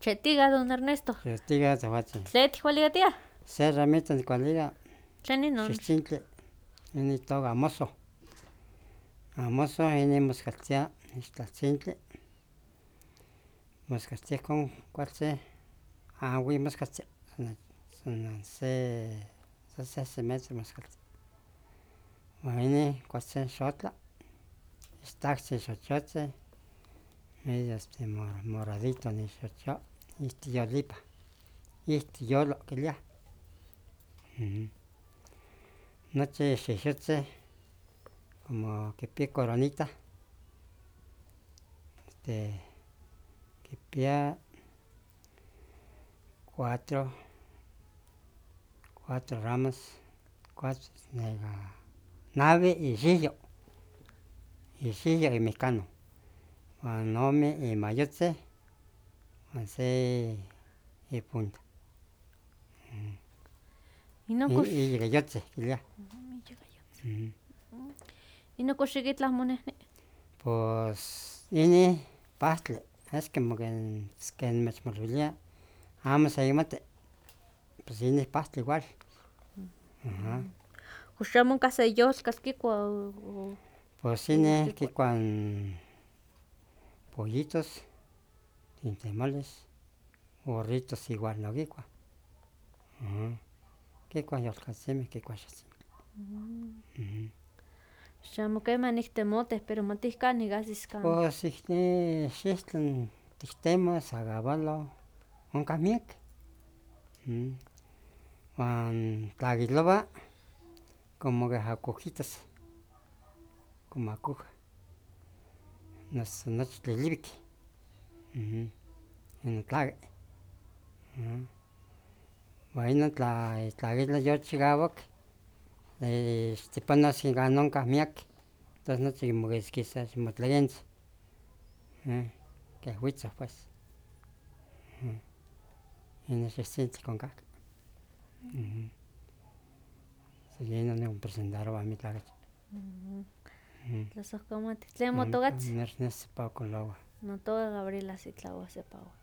Chetiga, don Ernesto. Chetiga, zahuatzin. Tleti hualigatia. Se ramita nicualiga. Tleni non. Xixtintli. Ini toga amoso. Amoso ini moscaltia. Ixtlatzintli. Moscaltia con cualce. Ahui moscaltia. San se metro moscaltia. Ini cualce xotla. Ixtaxi xochotze. Medio moradito ni xocho. Ixtiyolipa. Ixtiyolo quilia. Noche xixotze. Como quipia coronita. Quipia 4 ramas. 4 nave y xillo. Y xillo y mecano. Juan nome y mayotze. Juan se y punta. Y no Y gayotze, quilia. Y no cochiquitlas monehne. Pues ini pastle. Es como que me chmorvilia. Vamos a mate. Pues ini pastle igual. Kuxamon case yolcas kikua. Pues ini kikuan pollitos, tintemales, burritos igual no kikua. Kikuan yolcatzimeh kikua xatzintli. Xamo quema nictemotes, pero matihcanih ahsis can. Pues xihtlan tihtemos agavalo onkah miek. Huan tlakilowa como keh akujitas, como akuja. Noso nochi tliliwik. Inon tlaki. Uan inon tlakilo yochikauak, ixtipanos ikan onkah miak, tos nochi kimokiskisa motlakentzin. Keh witzoh pues. Inon xihtzintzin onkahki. Inon nikonpresentarowa amitlah okachi. Tlasohkamati. ¿Tlen motokatzin? Ernesto Pao Colahua. Notoka Gabriela Sitlahua Sepawa.